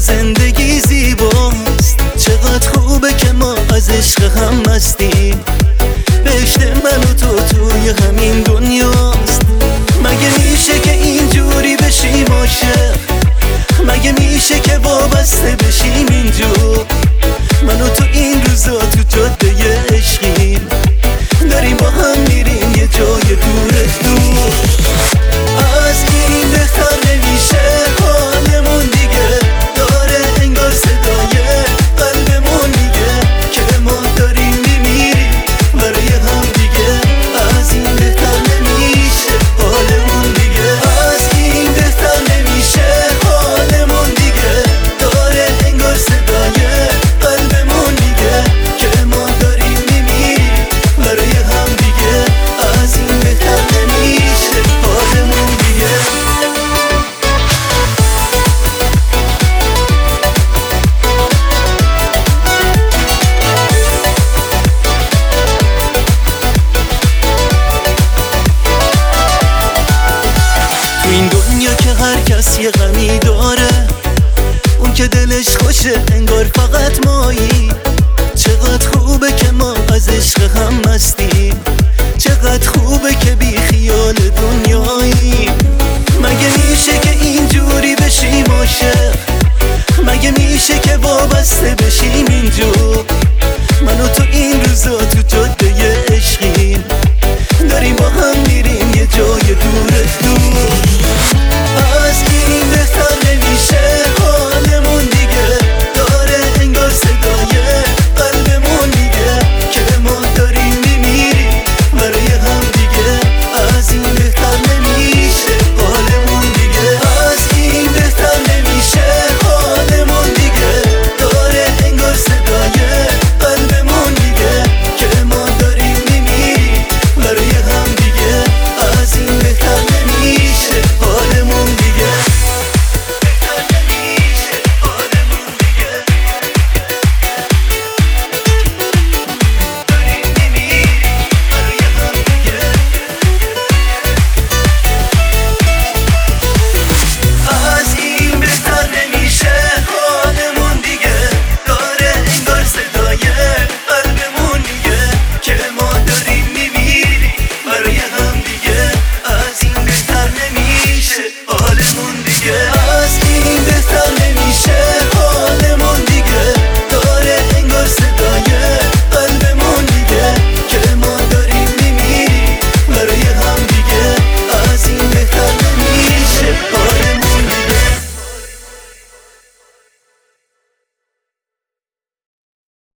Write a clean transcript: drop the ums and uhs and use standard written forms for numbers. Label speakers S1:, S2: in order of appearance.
S1: زندگی زیباست، چقدر خوبه که ما از عشق هم هستیم. بهشت من و تو توی همین دنیاست. مگه میشه که اینجوری بشیم عاشق؟ مگه میشه که وابسته بشیم اینجور؟ من و تو این روزا تو جاده عشقیم، داریم با هم میریم یه جای دور دور. از این بهتر نمیشه حالمون دیگه، داره انگار صدای قلبمون میگه که ما داریم میمیریم برای هم دیگه. از این بهتر نمیشه حالمون دیگه، از این بهتر نمیشه حالمون دیگه، داره انگار صدای قلبمون میگه که ما داریم میمیریم برای هم دیگه. از این بهتر نمیشه حالمون دیگه. تو این دنیا که هر کس یه غمی داره، اون که دلش خوشه انگار فقط مایی.